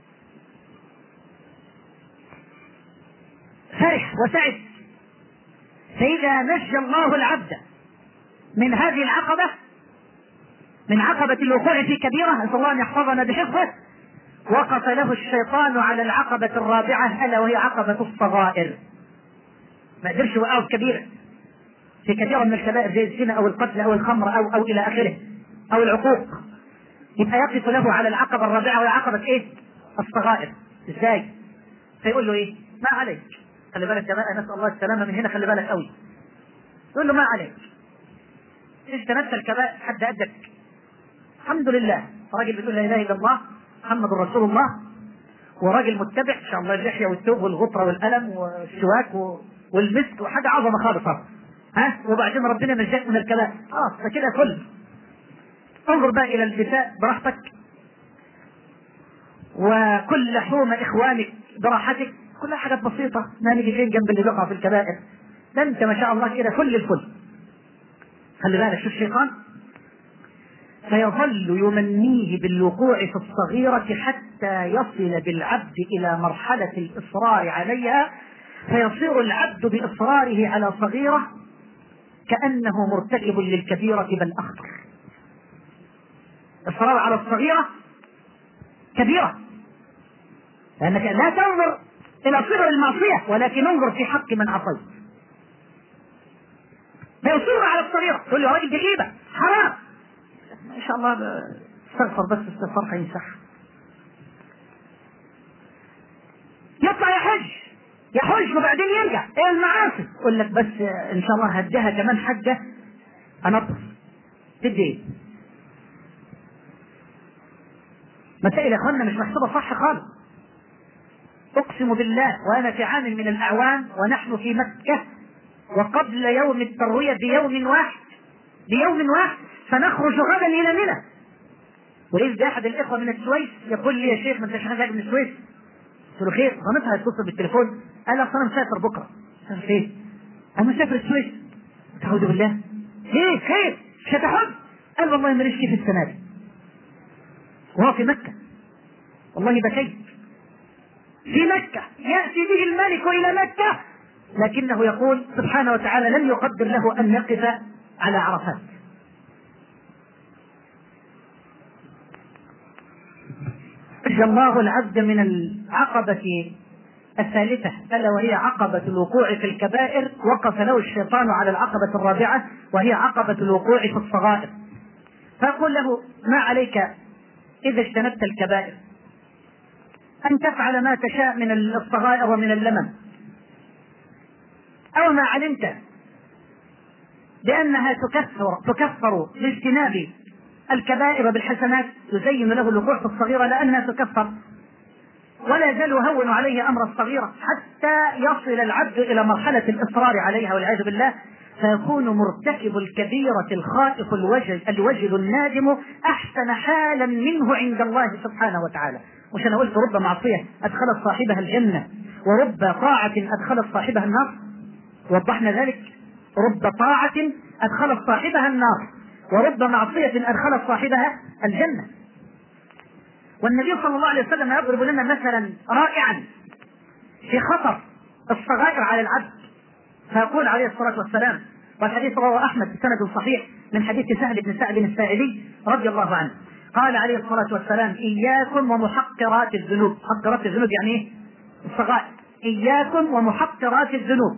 فرح وسعد. فإذا نجى الله العبد من هذه العقبة، من عقبة الوقوع في كبيرة، نسأل الله أن يحفظنا بحفظه، وقف له الشيطان على العقبة الرابعة ألا وهي عقبة الصغائر. ما قدرش يوقعه في كبيرة، في كثير من الكبائر زي الزنا أو القتل أو الخمر أو إلى آخره أو العقوق، يبقى يقف له على العقبة الرابعة وهي عقبة إيه؟ الصغائر. إزاي؟ فيقول له إيه؟ ما عليك، خلي بالك يا بقى، نسأل الله السلامة من هنا، خلي بالك قوي. يقول له ما عليك، اجتنبت الكبائر حد أدك، الحمد لله. راجل بيقول لا إله إلا الله محمد رسول الله، وراجل متبع إن شاء الله، اللحية والثوب والغطرة والقلم والسواك والمسك وحاجة عظمة خالص، ها؟ وبعدين ربنا نجاك من الكبائر، فكده كل. انظر بقى إلى النساء براحتك، وكل لحوم إخوانك براحتك، كلها حاجات بسيطة، ما نيجي فين جنب اللي بيقع في الكبائر. ده أنت ما شاء الله كده كل الكل. خلي بالك، شوف الشيطان فيظل يمنيه بالوقوع في الصغيرة حتى يصل بالعبد إلى مرحلة الإصرار عليها، فيصير العبد بإصراره على صغيرة كأنه مرتكب للكبيرة بل أخطر. إصرار على الصغيرة كبيرة، لأنك لا تنظر إلى صغر المعصية ولكن انظر في حق من عصيت. فيصر على الصغيرة، تقول له يا راجل دي غيبة حرام، ان شاء الله استغفر بس استغفار هينسح. يطلع يحج وبعدين يرجع ايه المعاصي، يقول لك بس ان شاء الله هديها كمان حجة انظف. تدي ايه؟ مسائل يا اخوانا مش محسوبة صح خالص. اقسم بالله وانا في عام من الاعوام ونحن في مكة وقبل يوم التروية بيوم واحد سنخرج غدا الى منى، وإذ احد الاخوه من السويس يقول لي يا شيخ ما انتش حاجه من السويس؟ قلت له خير، ظنيتها هيتصل بالتليفون، قال اصل انا مسافر بكره. قلت له فين؟ انا مسافر السويس. تعوذ بالله، ليه خير؟ مش هتحج؟ قال والله ماليش كيف السنه دي، وهو في مكه. والله بكيت. في مكه ياتي به الملك الى مكه، لكنه يقول سبحانه وتعالى لم يقدر له ان يقف على عرفات. نجى الله العبد من العقبة الثالثة ألا وهي عقبة الوقوع في الكبائر، وقف له الشيطان على العقبة الرابعة وهي عقبة الوقوع في الصغائر. فأقول له ما عليك إذا اجتنبت الكبائر أن تفعل ما تشاء من الصغائر ومن اللمم، أو ما علمت بأنها تكفر لاجتناب الكبائر بالحسنات، يزين له الوقوع في الصغيرة لأنها تكفر، ولا يزال يهون عليه أمر الصغيرة حتى يصل العبد إلى مرحلة الإصرار عليها والعياذ بالله، فيكون مرتكب الكبيرة الخائف الوجل النادم أحسن حالا منه عند الله سبحانه وتعالى. مش أنا قلت رب معصية أدخلت صاحبها الجنة ورب طاعة أدخلت صاحبها النار؟ وضحنا ذلك، رب طاعة أدخلت صاحبها النار ورب معصية أدخلت صاحبها الجنة. والنبي صلى الله عليه وسلم يضرب لنا مثلا رائعا في خطر الصغائر على العبد، فيقول عليه الصلاة والسلام، والحديث رواه أحمد بسند صحيح من حديث سهل بن سعد الساعدي رضي الله عنه، قال عليه الصلاة والسلام إياكم ومحقرات الذنوب. محقرات الذنوب يعني إيه؟ الصغائر. إياكم ومحقرات الذنوب.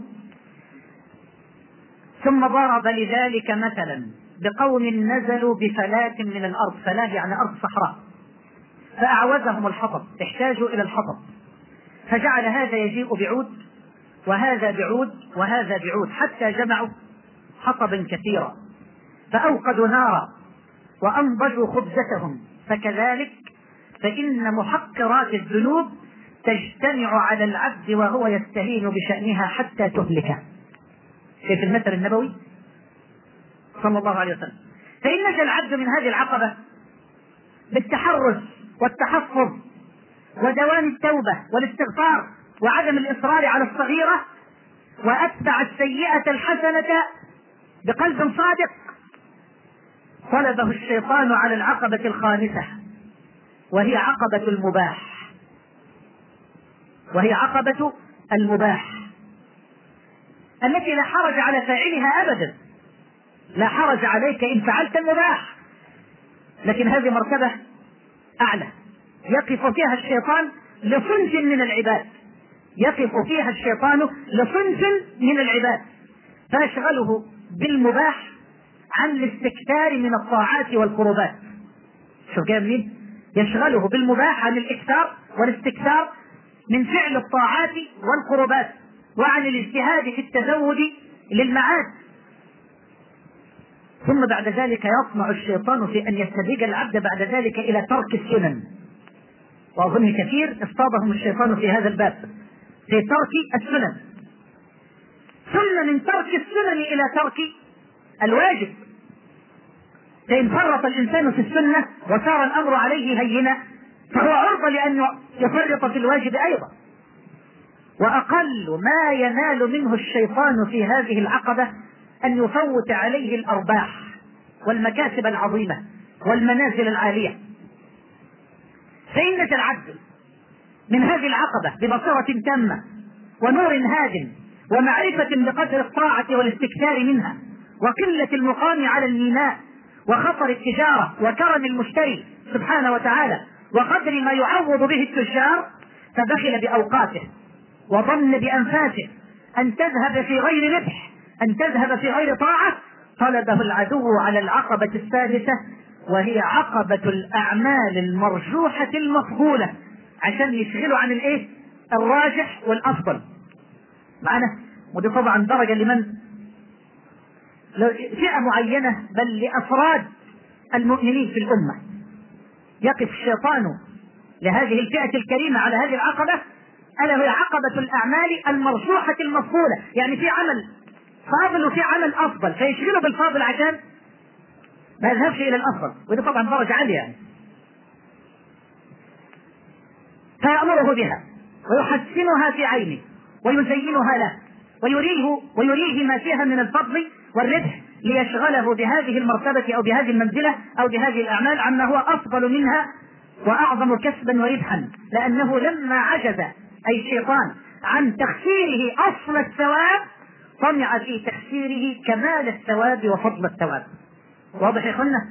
ثم ضرب لذلك مثلا بقوم نزلوا بفلاة من الأرض، فلاة يعني أرض صحراء، فأعوزهم الحطب، احتاجوا إلى الحطب، فجعل هذا يجيء بعود وهذا بعود وهذا بعود حتى جمعوا حطبا كثيرا، فأوقدوا نارا وأنضجوا خبزتهم. فكذلك فإن محقرات الذنوب تجتمع على العبد وهو يستهين بشأنها حتى تهلكه. في المثل النبوي صلى الله عليه وسلم. فإن نجا العبد من هذه العقبة بالتحرز والتحفظ ودوام التوبة والاستغفار وعدم الإصرار على الصغيرة، وأتبع السيئة الحسنة بقلب صادق، طلبه الشيطان على العقبة الخامسة وهي عقبة المباح، وهي عقبة المباح التي لا حرج على فاعلها أبدا، لا حرج عليك إن فعلت المباح، لكن هذه مرتبة أعلى يقف فيها الشيطان لصنف من العباد، يقف فيها الشيطان لصنف من العباد، فيشغله بالمباح عن الاستكثار من الطاعات والقربات. شوف جاي منين؟ يشغله بالمباح عن الاكثار والاستكثار من فعل الطاعات والقربات، وعن الاجتهاد في التزود للمعاد. ثم بعد ذلك يطمع الشيطان في أن يستدرج العبد بعد ذلك إلى ترك السنن، وأظن كثير اصطادهم الشيطان في هذا الباب، في ترك السنن، ثم من ترك السنن إلى ترك الواجب. فإن فرط الإنسان في السنة وصار الأمر عليه هينا فهو عرضة لأن يفرط في الواجب أيضا. وأقل ما ينال منه الشيطان في هذه العقبة أن يفوت عليه الأرباح والمكاسب العظيمة والمنازل العالية. فإن نجا العبد من هذه العقبة ببصيرة تامة ونور هاد ومعرفة بقدر الطاعة والاستكثار منها وقلة المقام على الميناء وخطر التجارة وكرم المشتري سبحانه وتعالى وقدر ما يعوض به التجار، فبخل بأوقاته وظن بأنفاسه أن تذهب في غير ربح، أن تذهب في غير طاعة، طلبه العدو على العقبة السادسة وهي عقبة الأعمال المرجوحة المفضولة، عشان يشغلوا عن الايه؟ الراجح والأفضل. معنا؟ ودي طبعا درجة لمن؟ فئة معينة، بل لأفراد المؤمنين في الأمة. يقف الشيطان لهذه الفئة الكريمة على هذه العقبة، ألا وهي عقبة الأعمال المرجوحة المفضولة، يعني في عمل فاضل وفي عمل أفضل، فيشغله بالفاضل عشان ما يذهبش إلى الأفضل، ودي طبعا درجة عالية يعني. فيأمره بها ويحسنها في عينه ويزينها له ويريه ما فيها من الفضل والربح، ليشغله بهذه المرتبة أو بهذه المنزلة أو بهذه الأعمال عما هو أفضل منها وأعظم كسبا وربحا. لأنه لما عجز أي الشيطان عن تخسيره أصل الثواب طمع في تخسيره كمال الثواب وفضل الثواب. واضح يا اخوانا؟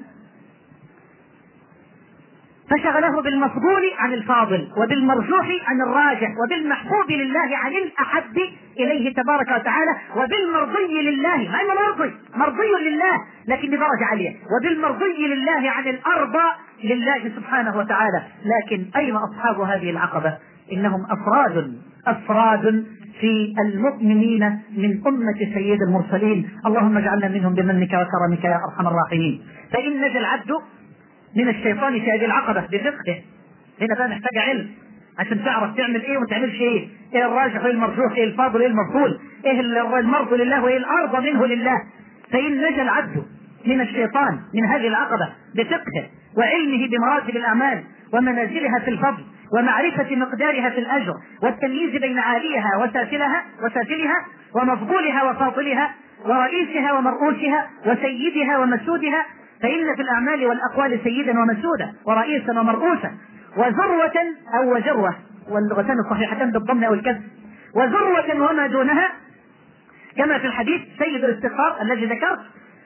فشغله بالمفضول عن الفاضل وبالمرجوح عن الراجح وبالمحبوب لله عن الأحب إليه تبارك وتعالى وبالمرضي لله، ما هو مرضي لله لكن بدرجة عالية، وبالمرضي لله عن الأرضى لله سبحانه وتعالى. لكن أين أصحاب هذه العقبة؟ إنهم أفراد في المؤمنين من أمة سيد المرسلين. اللهم اجعلنا منهم بمنك وكرمك يا أرحم الراحمين. فإن نجا العبد من الشيطان في هذه العقبة بفقه، هنا بقى محتاج علم عشان تعرف تعمل ايه وما تعملش ايه، ايه الراجح وايه المرجوح، ايه الفاضل وايه المفضول، ايه المرض لله وايه الارض منه لله. فإن نجا العبد من الشيطان من هذه العقبة بفقه وعلمه بمراتب الأعمال ومنازلها في الفضل ومعرفة مقدارها في الأجر والتمييز بين عاليها وسافلها ومفضولها وفاضلها ورئيسها ومرؤوسها وسيدها ومسودها، فإن في الأعمال والأقوال سيدا ومسودا ورئيسا ومرؤوسا وذروة أو وجروة، واللغتان الصحيحتان بالضم أو الكسر، وذروة وما دونها، كما في الحديث سيد الاستغفار الذي ذكرت.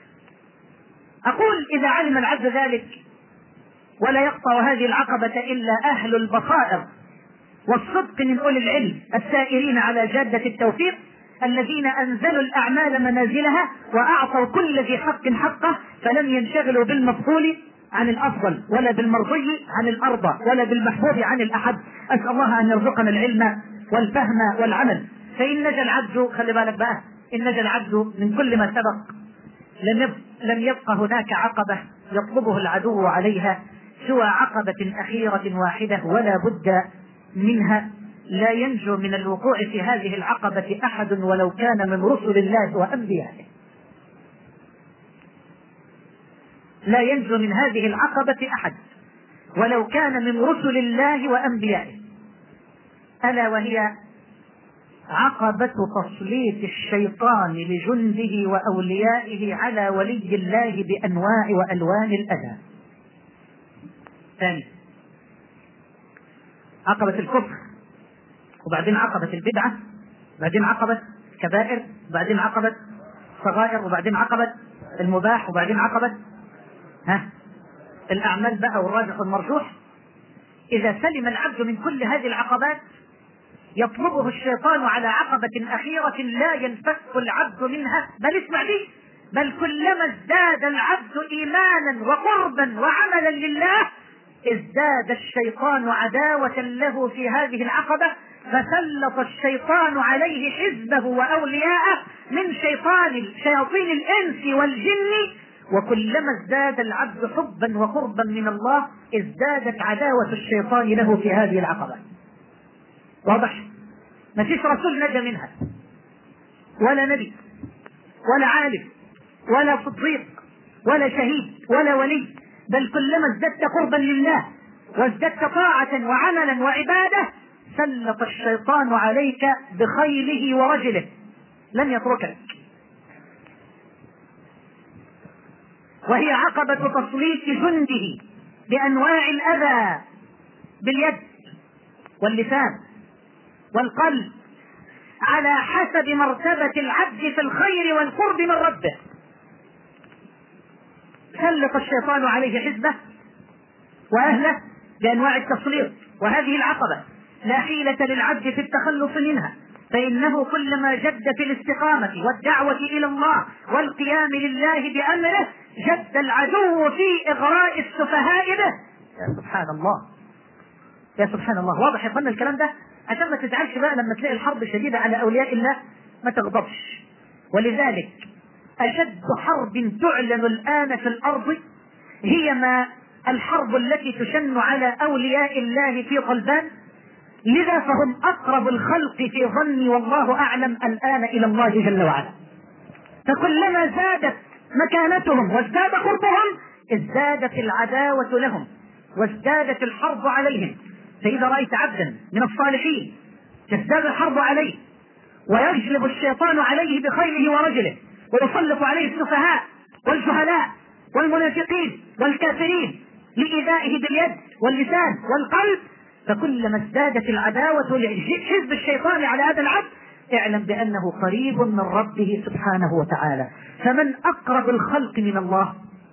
أقول إذا علم العبد ذلك ولا يقطع هذه العقبة إلا أهل البصائر والصدق من أولي العلم السائرين على جادة التوفيق، الذين أنزلوا الأعمال منازلها وأعطوا كل ذي حق حقه، فلم ينشغلوا بالمفضول عن الأفضل ولا بالمرضي عن الأرضى ولا بالمحبوب عن الأحد. أسأل الله أن يرزقنا العلم والفهم والعمل. فإن نجا العبد، خلي بالك بقى، إن نجا العبد من كل ما سبق لم يبقى هناك عقبة يطلبه العدو عليها سوى عقبة أخيرة واحدة ولا بد منها. لا ينجو من الوقوع في هذه العقبة أحد ولو كان من رسل الله وأنبيائه، لا ينجو من هذه العقبة أحد ولو كان من رسل الله وأنبيائه، ألا وهي عقبة تسليط الشيطان لجنده وأوليائه على ولي الله بأنواع وألوان الأذى. ثاني عقبة الكفر، وبعدين عقبة البدعة، وبعدين عقبة الكبائر، وبعدين عقبة الصغائر، وبعدين عقبة المباح، وبعدين عقبة الأعمال بقى والراجح والمرجوح. إذا سلم العبد من كل هذه العقبات يطلبه الشيطان على عقبة أخيرة لا ينفك العبد منها، بل اسمع لي، بل كلما ازداد العبد إيمانا وقربا وعملا لله ازداد الشيطان عداوة له في هذه العقبة، فسلط الشيطان عليه حزبه وأولياءه من شياطين الإنس والجن، وكلما ازداد العبد حبا وقربا من الله ازدادت عداوة الشيطان له في هذه العقبة. واضح؟ ما فيش رسول نجا منها، ولا نبي ولا عالم ولا صديق ولا شهيد ولا ولي، بل كلما ازددت قربا لله وازددت طاعة وعملا وعبادة سلط الشيطان عليك بخيله ورجله، لن يتركك. وهي عقبة تسليط جنده بأنواع الأذى باليد واللسان والقلب على حسب مرتبة العبد في الخير والقرب من ربه. سلط الشيطان عليه حزبه وأهله بأنواع التسليط، وهذه العقبة لا حيلة للعبد في التخلص منها، فإنه كلما جد في الاستقامة والدعوة إلى الله والقيام لله بأمره جد العدو في إغراء السفهاء به. يا سبحان الله، يا سبحان الله. واضح يا اخوانا الكلام ده؟ عشان ما تزعلش بقى لما تلاقي الحرب شديدة على أولياء الله، ما تغضبش. ولذلك أشد حرب تعلن الآن في الأرض هي ما الحرب التي تشن على أولياء الله في قلبان، لذا فهم أقرب الخلق في ظني والله أعلم الآن إلى الله جل وعلا. فكلما زادت مكانتهم وازداد قربهم ازدادت العداوة لهم وازدادت الحرب عليهم. فإذا رأيت عبدا من الصالحين تزداد الحرب عليه ويجلب الشيطان عليه بخيله ورجله ويسلط عليه السفهاء والجهلاء والمنافقين والكافرين لإيذائه باليد واللسان والقلب، فكلما ازدادت العداوة لحزب الشيطان على هذا العبد اعلم بأنه قريب من ربه سبحانه وتعالى. فمن أقرب الخلق من الله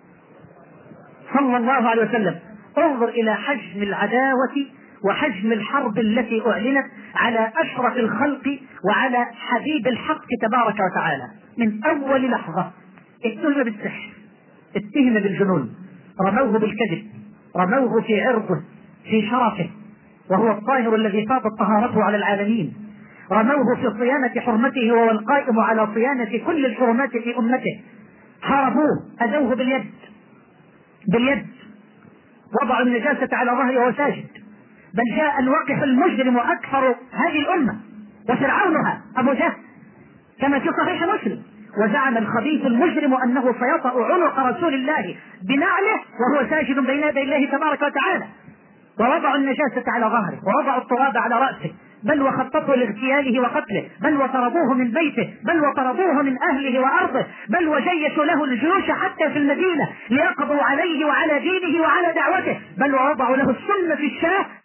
صلى الله عليه وسلم. انظر إلى حجم العداوة وحجم الحرب التي أعلنت على أشرف الخلق وعلى حبيب الحق تبارك وتعالى. من أول لحظة اتهم بالسحر، اتهم بالجنون، رموه بالكذب، رموه في عرضه في شرفه وهو الطاهر الذي فاضت طهارته على العالمين، رموه في صيانة حرمته وهو القائم على صيانة كل الحرمات في أمته، حاربوه، أذوه باليد، وضعوا النجاسة على ظهره وهو ساجد، بل جاء الواقف المجرم أكثر هذه الأمة وفرعونها أبو جهل كما في صحيح مسلم، وزعم الخبيث المجرم أنه سيطأ عنق رسول الله بنعله وهو ساجد بين يدي الله تبارك وتعالى، ووضعوا النجاسة على ظهره ووضعوا التراب على رأسه، بل وخططوا لاغتياله وقتله، بل وطردوه من بيته، بل وطردوه من أهله وأرضه، بل وجيشوا له الجيوش حتى في المدينة ليقضوا عليه وعلى دينه وعلى دعوته، بل ووضعوا له السم في الشاه